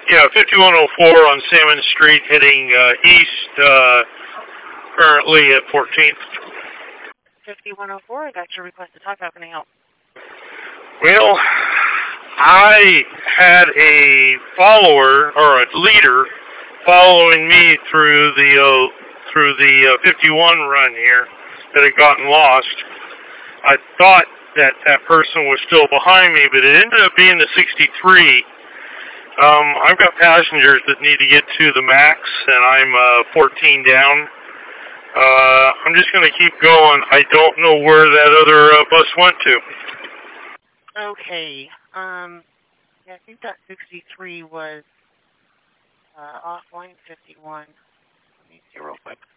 Yeah, 5104 on Salmon Street, heading east, currently at 14th. 5104, I got your request to talk. How can I help? Well, I had a follower or a leader following me through the 51 run here that had gotten lost. I thought that person was still behind me, but it ended up being the 63. I've got passengers that need to get to the max, and I'm 14 down. I'm just going to keep going. I don't know where that other bus went to. Okay. Yeah, I think that 63 was off line 51. Let me see real quick.